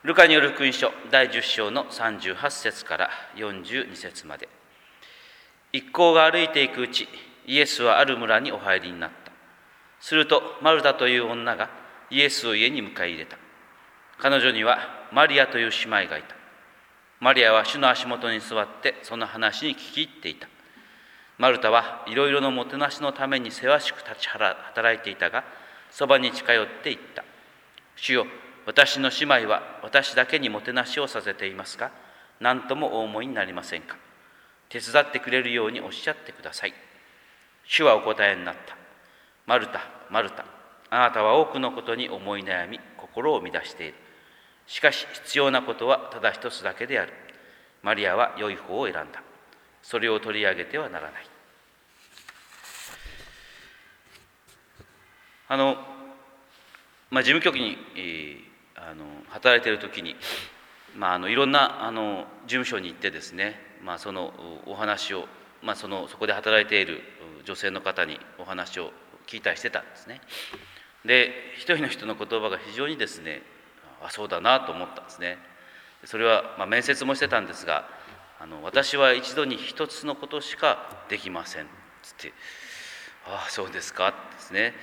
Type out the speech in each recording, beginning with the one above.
ルカによる福音書第10章の38節から42節まで。一行が歩いていくうち、イエスはある村にお入りになった。するとマルタという女がイエスを家に迎え入れた。彼女にはマリアという姉妹がいた。マリアは主の足元に座ってその話に聞き入っていた。マルタはいろいろのもてなしのためにせわしく立ち働いていたが、そばに近寄っていった。主よ、私の姉妹は私だけにもてなしをさせていますが、何ともお思いになりませんか。手伝ってくれるようにおっしゃってください。主はお答えになった。マルタ、マルタ、あなたは多くのことに思い悩み、心を乱している。しかし必要なことはただ一つだけである。マリアは良い方を選んだ。それを取り上げてはならない。事務局に、働いている時に、いろんな事務所に行ってですね、そのお話を、そこで働いている女性の方にお話を聞いたりしてたんですね。で、一人の人の言葉が非常にですね、そうだなと思ったんですね。それは、面接もしてたんですが、私は一度に一つのことしかできませんつって、そうですかですね。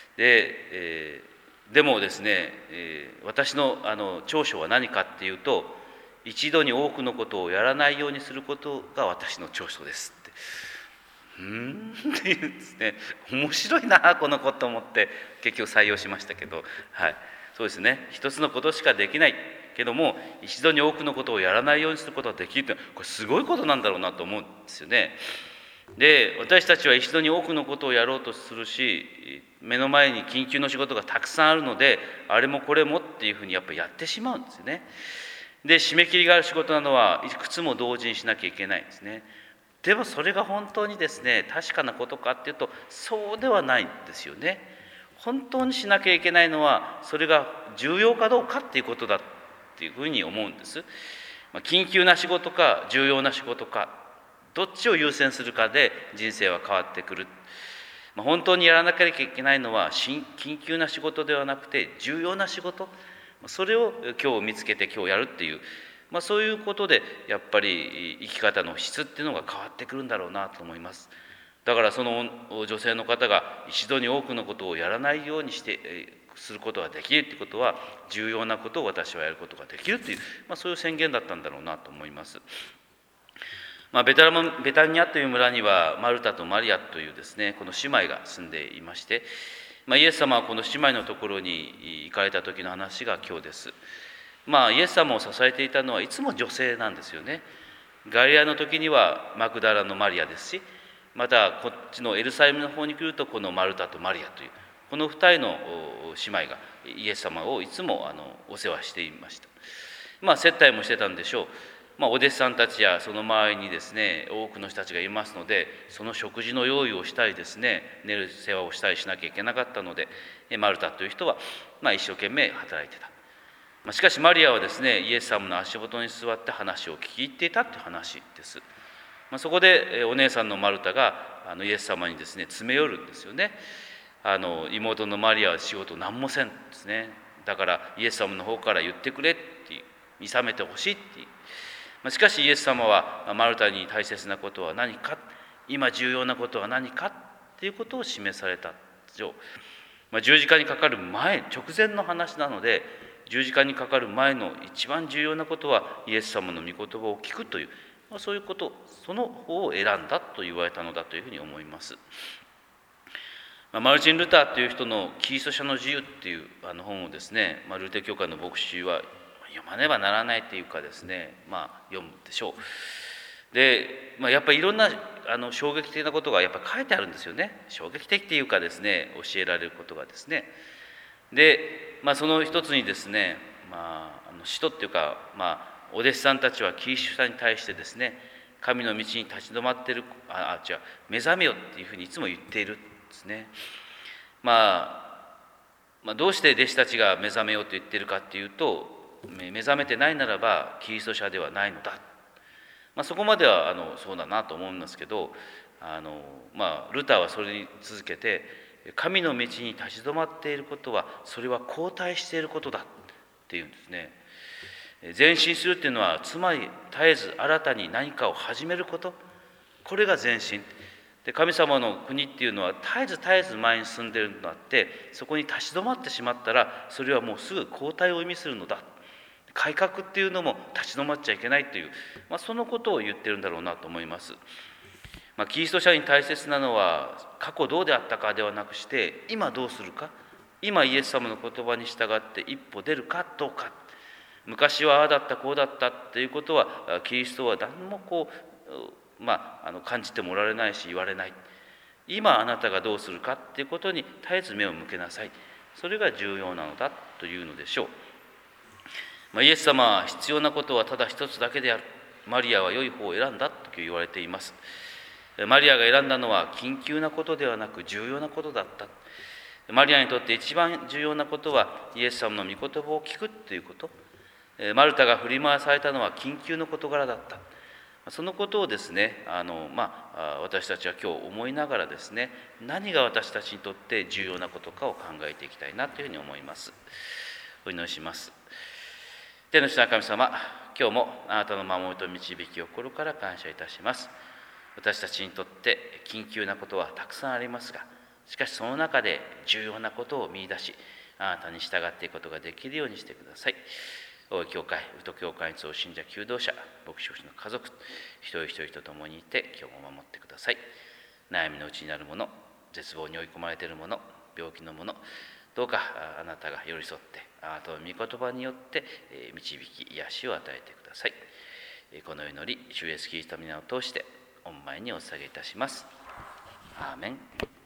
でもですね、私の長所は何かっていうと、一度に多くのことをやらないようにすることが私の長所ですって。っていうんですね。面白いなこの子と思って結局採用しましたけど、そうですね。一つのことしかできないけども、一度に多くのことをやらないようにすることができるって、これすごいことなんだろうなと思うんですよね。で、私たちは一度に多くのことをやろうとするし、目の前に緊急の仕事がたくさんあるので、あれもこれもっていうふうにやっぱりやってしまうんですよね。で、締め切りがある仕事なのはいくつも同時にしなきゃいけないんですね。でもそれが本当にですね、確かなことかっていうと、そうではないんですよね。本当にしなきゃいけないのは、それが重要かどうかっていうことだっていうふうに思うんです。緊急な仕事か重要な仕事か、どっちを優先するかで人生は変わってくる。本当にやらなきゃいけないのは緊急な仕事ではなくて重要な仕事、それを今日見つけて今日やるっていう、そういうことでやっぱり生き方の質っていうのが変わってくるんだろうなと思います。だからその女性の方が一度に多くのことをやらないようにすることができるということは、重要なことを私はやることができるという、そういう宣言だったんだろうなと思います。ベタニアという村にはマルタとマリアというですね、この姉妹が住んでいまして、イエス様はこの姉妹のところに行かれた時の話が今日です。イエス様を支えていたのはいつも女性なんですよね。ガリラの時にはマクダラのマリアですし、またこっちのエルサレムの方に来るとこのマルタとマリアというこの二人の姉妹がイエス様をいつもお世話していました。接待もしてたんでしょう。お弟子さんたちやその周りにですね、多くの人たちがいますので、その食事の用意をしたりですね、寝る世話をしたりしなきゃいけなかったので、マルタという人は一生懸命働いてた。しかしマリアはですね、イエス様の足元に座って話を聞き入っていたという話です。そこでお姉さんのマルタがイエス様にですね、詰め寄るんですよね。妹のマリアは仕事何もせんですね。だからイエス様の方から言ってくれって見覚めてほしいっていう。しかしイエス様はマルタに大切なことは何か、今重要なことは何かっていうことを示されたでしょう。十字架にかかる直前の話なので、十字架にかかる前の一番重要なことはイエス様の御言葉を聞くという、そういうこと、その方を選んだと言われたのだというふうに思います。マルチン・ルターという人のキリスト者の自由っていう本をですね、ルーテル教会の牧師は読まねばならないというかですね、読むでしょう。で、やっぱりいろんな衝撃的なことがやっぱり書いてあるんですよね。衝撃的っていうかですね、教えられることがですね。で、その一つにですね、使徒っていうか、お弟子さんたちはキリスト者に対してですね、神の道に立ち止まっている、目覚めよっていうふうにいつも言っているんですね。どうして弟子たちが目覚めようと言っているかっていうと、目覚めてないならばキリスト者ではないのだ。そこまではそうだなと思うんですけど、ルターはそれに続けて、神の道に立ち止まっていることは、それは後退していることだっていうんですね。 前進するっていうのは、つまり絶えず新たに何かを始めること、これが前進で、神様の国っていうのは絶えず前に進んでいるのであって、そこに立ち止まってしまったら、それはもうすぐ後退を意味するのだ。改革っていうのも立ち止まっちゃいけないという、そのことを言ってるんだろうなと思います。キリスト者に大切なのは、過去どうであったかではなくして、今どうするか、今イエス様の言葉に従って一歩出るかどうか。昔はああだったこうだったっていうことは、キリストは何も感じてもおられないし言われない。今あなたがどうするかっていうことに絶えず目を向けなさい。それが重要なのだというのでしょう。イエス様は必要なことはただ一つだけである。マリアは良い方を選んだと言われています。マリアが選んだのは緊急なことではなく重要なことだった。マリアにとって一番重要なことはイエス様の御言葉を聞くということ。マルタが振り回されたのは緊急の事柄だった。そのことをですね、私たちは今日思いながらですね、何が私たちにとって重要なことかを考えていきたいなというふうに思います。お祈りします。天の父なる神様、今日もあなたの守りと導きを心から感謝いたします。私たちにとって緊急なことはたくさんありますが、しかしその中で重要なことを見出し、あなたに従っていくことができるようにしてください。大井教会、宇都教会に通う信者求道者、牧師の家族、一人一人と共にいて今日も守ってください。悩みのうちになる者、絶望に追い込まれている者、病気の者、どうかあなたが寄り添ってあなたの御言葉によって導き癒しを与えてください。この祈り、主イエスキリストの皆を通して御前にお捧げいたします。アーメン。